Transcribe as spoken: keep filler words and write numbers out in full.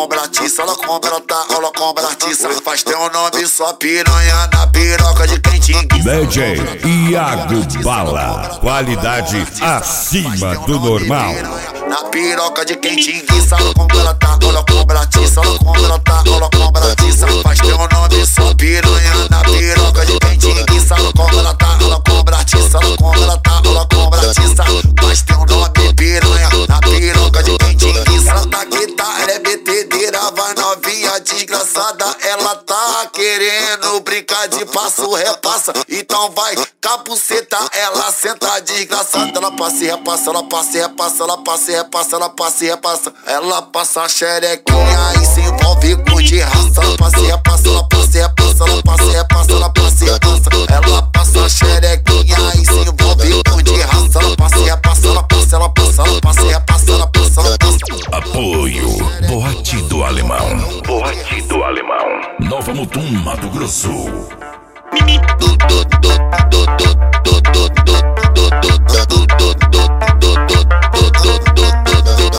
compra atiça, ela compra, ela tá, ela compra atiça. Faz teu nome só piranha na piroca de quem te enguiça. D J Iago Bala, qualidade acima do normal. Na piroca de quem te enguiça, ela compra, ela tá, ela compra atiça, ela compra, ela tá, ela compra atiça. Faz teu nome só piranha na piroca de quem te enguiça, ela compra, ela tá, ela compra atiça, ela compra, ela tá, ela compra atiça. Faz teu nome piranha na piroca de quem te enguiça. Ela tá que tá, ela é betedeira, vai novinha desgraçada. Ela tá querendo brincar de passo, repassa. Então vai, capuceta, ela senta desgraçada. Ela passa e repassa, ela passa e repassa, ela passa e repassa, ela passa e repassa. Ela passa a xerequinha e se envolve com de raça. Ela passa e repassa, ela passa e repassa, ela passa e repassa, ela passa e repassa. Ela passa a xerequinha e se envolve com de raça. Ela passa e repassa, ela passa, ela passa, ela passa e repassa, ela passa, ela passa. Apoio Boate do Alemão. Boate do Alemão. Nova Mutum, Mato Grosso. Do, do, do, do,